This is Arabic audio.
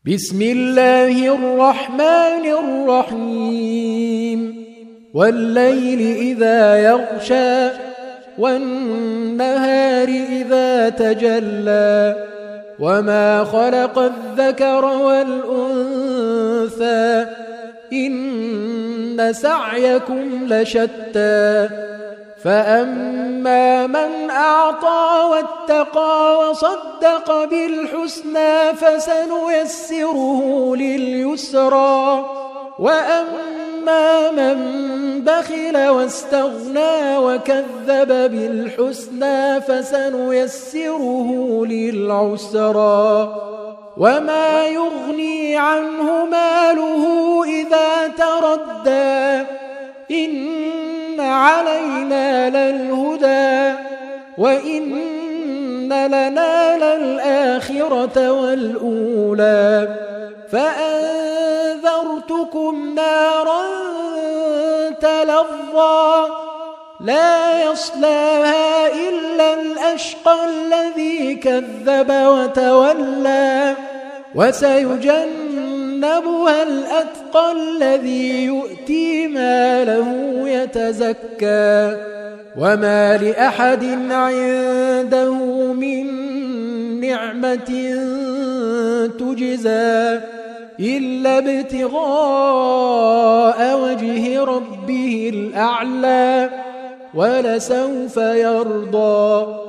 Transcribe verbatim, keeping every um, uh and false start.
بسم الله الرحمن الرحيم والليل إذا يغشى والنهار إذا تجلى وما خلق الذكر والأنثى إن سعيكم لشتى فأما من أعطى واتقى وصدق بالحسنى فسنيسره لليسرى وأما من بخل واستغنى وكذب بالحسنى فسنيسره للعسرى وما يغني عنه ماله إذا تردى إن علينا للهدى وإن لنا للآخرة والأولى فأنذرتكم نارا تلظى لا يصلاها إلا الأشقى الذي كذب وتولى وسيجنبها الأتقى الذي يؤتي ماله يتزكى وما لأحد عنده من نعمة تجزى إلا ابتغاء وجه ربه الأعلى ولسوف يرضى